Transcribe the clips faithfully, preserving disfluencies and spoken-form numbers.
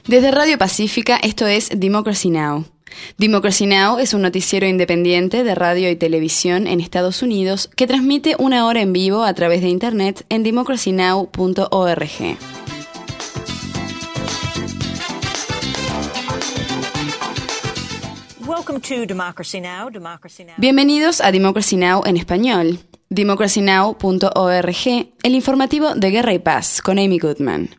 Desde Radio Pacífica, esto es Democracy Now! Democracy Now! Es un noticiero independiente de radio y televisión en Estados Unidos que transmite una hora en vivo a través de internet en democracy now punto org. Bienvenidos a Democracy Now! En español. democracy now punto org, el informativo de Guerra y Paz, con Amy Goodman.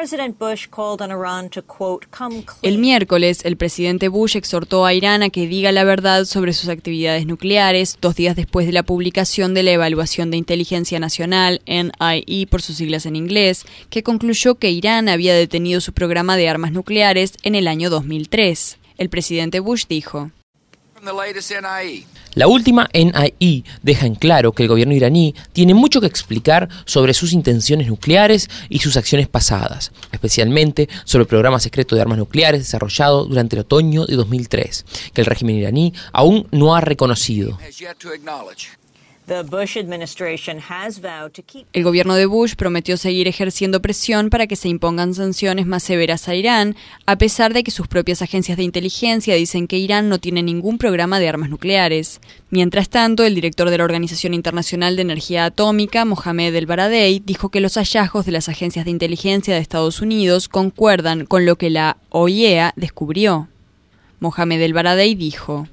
El miércoles, el presidente Bush exhortó a Irán a que diga la verdad sobre sus actividades nucleares, dos días después de la publicación de la Evaluación de Inteligencia Nacional, N I E por sus siglas en inglés, que concluyó que Irán había detenido su programa de armas nucleares en el año dos mil tres. El presidente Bush dijo: La última N I E deja en claro que el gobierno iraní tiene mucho que explicar sobre sus intenciones nucleares y sus acciones pasadas, especialmente sobre el programa secreto de armas nucleares desarrollado durante el otoño de dos mil tres, que el régimen iraní aún no ha reconocido. El gobierno de Bush prometió seguir ejerciendo presión para que se impongan sanciones más severas a Irán, a pesar de que sus propias agencias de inteligencia dicen que Irán no tiene ningún programa de armas nucleares. Mientras tanto, el director de la Organización Internacional de Energía Atómica, Mohamed El-Baradei, dijo que los hallazgos de las agencias de inteligencia de Estados Unidos concuerdan con lo que la O I E A descubrió. Mohamed El-Baradei dijo: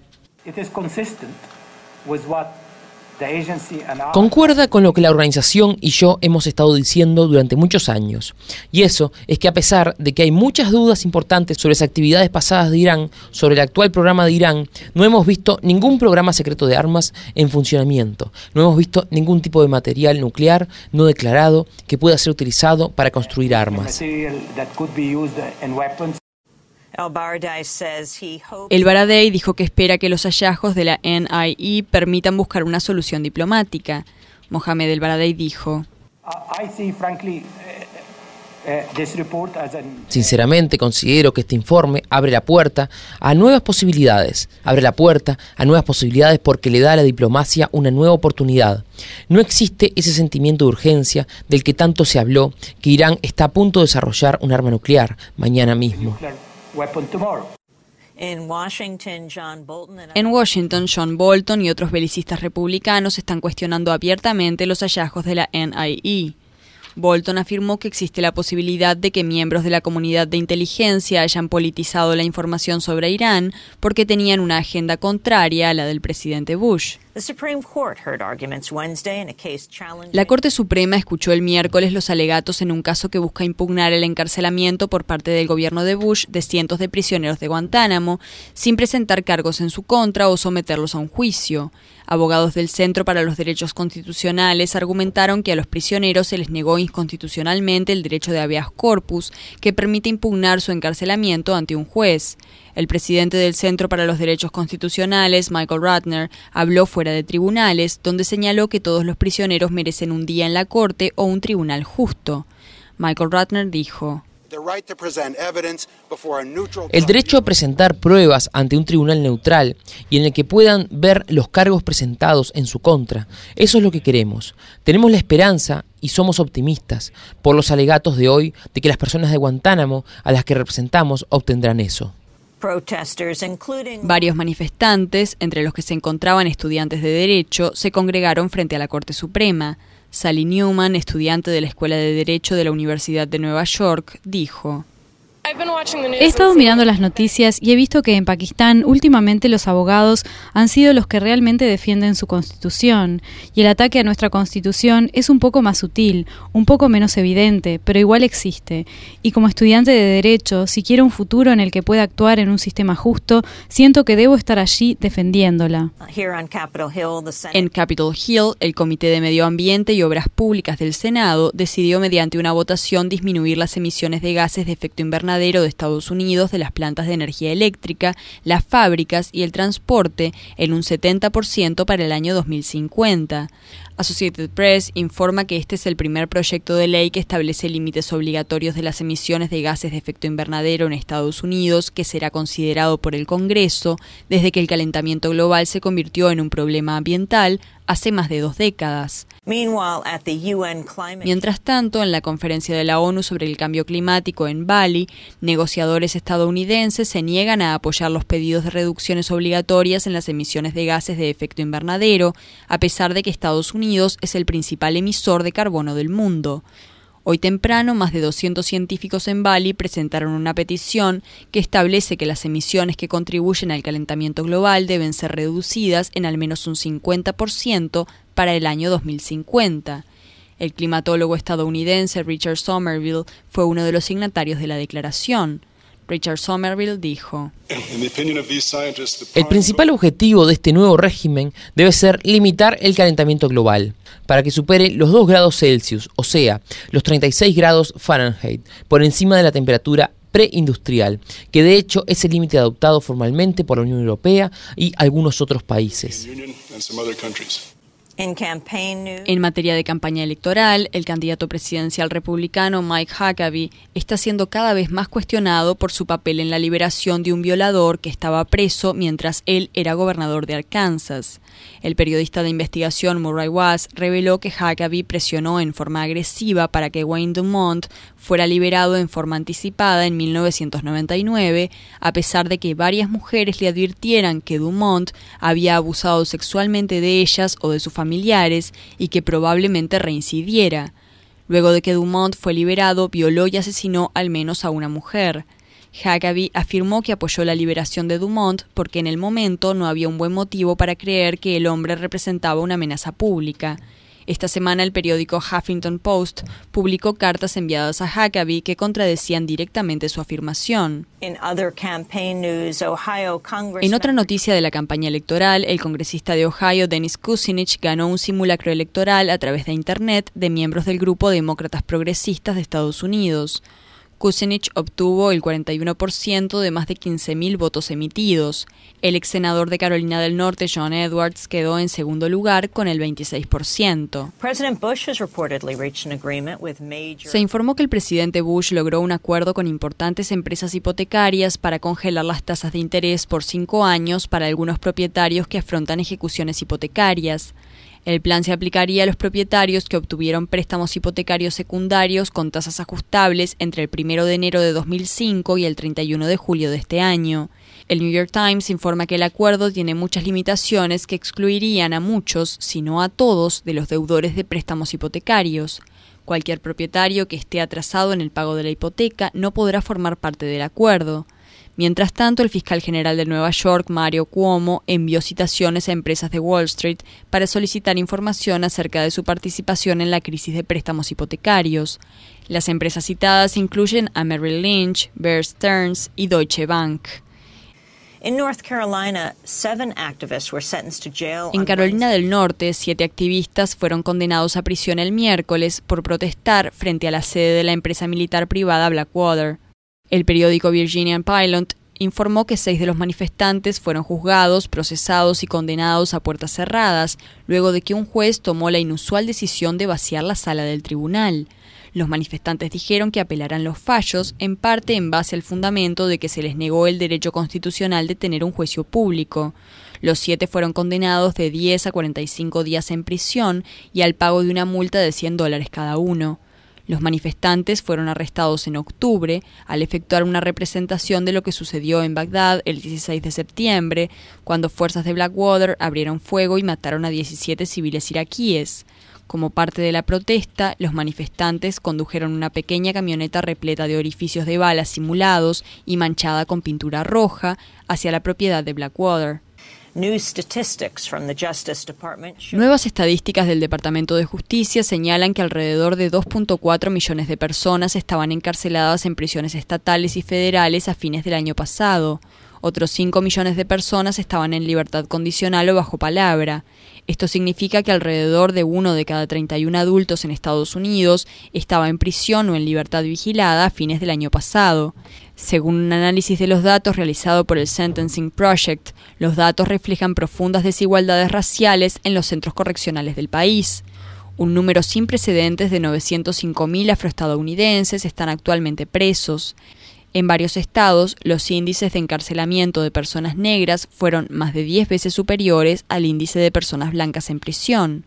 Concuerda con lo que la organización y yo hemos estado diciendo durante muchos años. Y eso es que a pesar de que hay muchas dudas importantes sobre las actividades pasadas de Irán, sobre el actual programa de Irán, no hemos visto ningún programa secreto de armas en funcionamiento. No hemos visto ningún tipo de material nuclear no declarado que pueda ser utilizado para construir armas. El-Baradei dijo que espera que los hallazgos de la N I E permitan buscar una solución diplomática. Mohamed El-Baradei dijo: Sinceramente considero que este informe abre la puerta a nuevas posibilidades. Abre la puerta a nuevas posibilidades porque le da a la diplomacia una nueva oportunidad. No existe ese sentimiento de urgencia del que tanto se habló, que Irán está a punto de desarrollar un arma nuclear mañana mismo. En Washington, John Bolton y otros belicistas republicanos están cuestionando abiertamente los hallazgos de la N I E. Bolton afirmó que existe la posibilidad de que miembros de la comunidad de inteligencia hayan politizado la información sobre Irán porque tenían una agenda contraria a la del presidente Bush. La Corte Suprema escuchó el miércoles los alegatos en un caso que busca impugnar el encarcelamiento por parte del gobierno de Bush de cientos de prisioneros de Guantánamo, sin presentar cargos en su contra o someterlos a un juicio. Abogados del Centro para los Derechos Constitucionales argumentaron que a los prisioneros se les negó inconstitucionalmente el derecho de habeas corpus, que permite impugnar su encarcelamiento ante un juez. El presidente del Centro para los Derechos Constitucionales, Michael Ratner, habló fuera de tribunales, donde señaló que todos los prisioneros merecen un día en la corte o un tribunal justo. Michael Ratner dijo: El derecho a presentar pruebas ante un tribunal neutral y en el que puedan ver los cargos presentados en su contra. Eso es lo que queremos. Tenemos la esperanza y somos optimistas por los alegatos de hoy de que las personas de Guantánamo a las que representamos obtendrán eso. Varios manifestantes, entre los que se encontraban estudiantes de Derecho, se congregaron frente a la Corte Suprema. Sally Newman, estudiante de la Escuela de Derecho de la Universidad de Nueva York, dijo: He estado mirando las noticias y he visto que en Pakistán últimamente los abogados han sido los que realmente defienden su constitución, y el ataque a nuestra constitución es un poco más sutil, un poco menos evidente, pero igual existe. Y como estudiante de Derecho, si quiero un futuro en el que pueda actuar en un sistema justo, siento que debo estar allí defendiéndola. En Capitol Hill, el Comité de Medio Ambiente y Obras Públicas del Senado decidió mediante una votación disminuir las emisiones de gases de efecto invernadero de Estados Unidos de las plantas de energía eléctrica, las fábricas y el transporte en un setenta por ciento para el año dos mil cincuenta. Associated Press informa que este es el primer proyecto de ley que establece límites obligatorios de las emisiones de gases de efecto invernadero en Estados Unidos, que será considerado por el Congreso desde que el calentamiento global se convirtió en un problema ambiental hace más de dos décadas. Mientras tanto, en la conferencia de la ONU sobre el cambio climático en Bali, negociadores estadounidenses se niegan a apoyar los pedidos de reducciones obligatorias en las emisiones de gases de efecto invernadero, a pesar de que Estados Unidos es el principal emisor de carbono del mundo. Hoy temprano, más de doscientos científicos en Bali presentaron una petición que establece que las emisiones que contribuyen al calentamiento global deben ser reducidas en al menos un cincuenta por ciento para el año dos mil cincuenta. El climatólogo estadounidense Richard Somerville fue uno de los signatarios de la declaración. Richard Somerville dijo: el principal objetivo de este nuevo régimen debe ser limitar el calentamiento global para que supere los dos grados Celsius, o sea, los treinta y seis grados Fahrenheit, por encima de la temperatura preindustrial, que de hecho es el límite adoptado formalmente por la Unión Europea y algunos otros países. En materia de campaña electoral, el candidato presidencial republicano Mike Huckabee está siendo cada vez más cuestionado por su papel en la liberación de un violador que estaba preso mientras él era gobernador de Arkansas. El periodista de investigación Murray Wass reveló que Huckabee presionó en forma agresiva para que Wayne Dumont fuera liberado en forma anticipada en mil novecientos noventa y nueve, a pesar de que varias mujeres le advirtieran que Dumont había abusado sexualmente de ellas o de su familiares y que probablemente reincidiera. Luego de que Dumont fue liberado, violó y asesinó al menos a una mujer. Huckabee afirmó que apoyó la liberación de Dumont porque en el momento no había un buen motivo para creer que el hombre representaba una amenaza pública. Esta semana el periódico Huffington Post publicó cartas enviadas a Huckabee que contradecían directamente su afirmación. En otra noticia de la campaña electoral, el congresista de Ohio, Dennis Kucinich, ganó un simulacro electoral a través de Internet de miembros del grupo Demócratas Progresistas de Estados Unidos. Kucinich obtuvo el cuarenta y uno por ciento de más de quince mil votos emitidos. El ex senador de Carolina del Norte, John Edwards, quedó en segundo lugar con el veintiséis por ciento. Se informó que el presidente Bush logró un acuerdo con importantes empresas hipotecarias para congelar las tasas de interés por cinco años para algunos propietarios que afrontan ejecuciones hipotecarias. El plan se aplicaría a los propietarios que obtuvieron préstamos hipotecarios secundarios con tasas ajustables entre el primero de enero de dos mil cinco y el treinta y uno de julio de este año. El New York Times informa que el acuerdo tiene muchas limitaciones que excluirían a muchos, si no a todos, de los deudores de préstamos hipotecarios. Cualquier propietario que esté atrasado en el pago de la hipoteca no podrá formar parte del acuerdo. Mientras tanto, el fiscal general de Nueva York, Mario Cuomo, envió citaciones a empresas de Wall Street para solicitar información acerca de su participación en la crisis de préstamos hipotecarios. Las empresas citadas incluyen a Merrill Lynch, Bear Stearns y Deutsche Bank. En Carolina del Norte, siete activistas fueron condenados a prisión el miércoles por protestar frente a la sede de la empresa militar privada Blackwater. El periódico Virginian Pilot informó que seis de los manifestantes fueron juzgados, procesados y condenados a puertas cerradas, luego de que un juez tomó la inusual decisión de vaciar la sala del tribunal. Los manifestantes dijeron que apelarán los fallos, en parte en base al fundamento de que se les negó el derecho constitucional de tener un juicio público. Los siete fueron condenados de diez a cuarenta y cinco días en prisión y al pago de una multa de cien dólares cada uno. Los manifestantes fueron arrestados en octubre al efectuar una representación de lo que sucedió en Bagdad el dieciséis de septiembre, cuando fuerzas de Blackwater abrieron fuego y mataron a diecisiete civiles iraquíes. Como parte de la protesta, los manifestantes condujeron una pequeña camioneta repleta de orificios de balas simulados y manchada con pintura roja hacia la propiedad de Blackwater. Nuevas estadísticas del Departamento de Justicia señalan que alrededor de dos punto cuatro millones de personas estaban encarceladas en prisiones estatales y federales a fines del año pasado. Otros cinco millones de personas estaban en libertad condicional o bajo palabra. Esto significa que alrededor de uno de cada treinta y uno adultos en Estados Unidos estaba en prisión o en libertad vigilada a fines del año pasado. Según un análisis de los datos realizado por el Sentencing Project, los datos reflejan profundas desigualdades raciales en los centros correccionales del país. Un número sin precedentes de novecientos cinco mil afroestadounidenses están actualmente presos. En varios estados, los índices de encarcelamiento de personas negras fueron más de diez veces superiores al índice de personas blancas en prisión.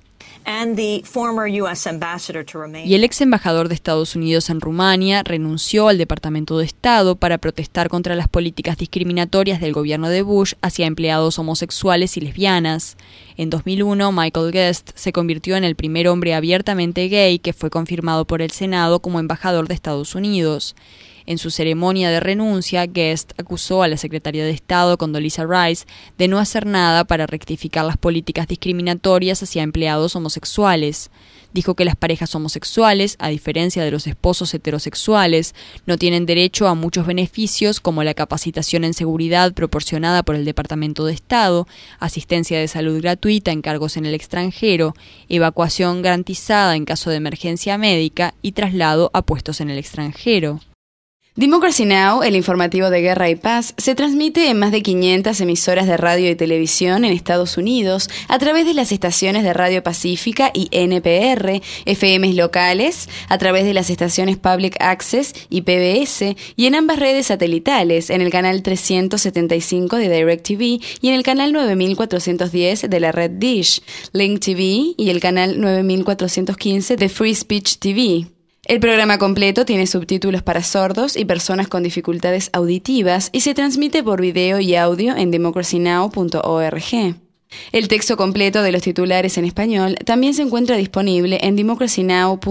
Y el ex embajador de Estados Unidos en Rumania renunció al Departamento de Estado para protestar contra las políticas discriminatorias del gobierno de Bush hacia empleados homosexuales y lesbianas. En dos mil uno, Michael Guest se convirtió en el primer hombre abiertamente gay que fue confirmado por el Senado como embajador de Estados Unidos. En su ceremonia de renuncia, Guest acusó a la secretaria de Estado, Condoleezza Rice, de no hacer nada para rectificar las políticas discriminatorias hacia empleados homosexuales. Dijo que las parejas homosexuales, a diferencia de los esposos heterosexuales, no tienen derecho a muchos beneficios como la capacitación en seguridad proporcionada por el Departamento de Estado, asistencia de salud gratuita en cargos en el extranjero, evacuación garantizada en caso de emergencia médica y traslado a puestos en el extranjero. Democracy Now!, el informativo de Guerra y Paz, se transmite en más de quinientas emisoras de radio y televisión en Estados Unidos a través de las estaciones de Radio Pacífica y N P R, F Ms locales, a través de las estaciones Public Access y P B S, y en ambas redes satelitales, en el canal trescientos setenta y cinco de DirecTV y en el canal nueve mil cuatrocientos diez de la red Dish, Link T V y el canal nueve mil cuatrocientos quince de Free Speech T V. El programa completo tiene subtítulos para sordos y personas con dificultades auditivas y se transmite por video y audio en democracy now punto org. El texto completo de los titulares en español también se encuentra disponible en democracy now punto org.